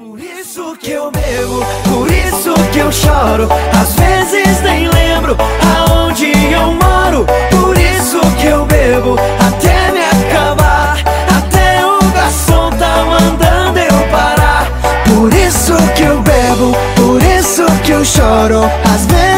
Por isso que eu bebo, por isso que eu choro. Às vezes nem lembro aonde eu moro. Por isso que eu bebo até me acabar. Até o garçom tá mandando eu parar. Por isso que eu bebo, por isso que eu choro. Às vezes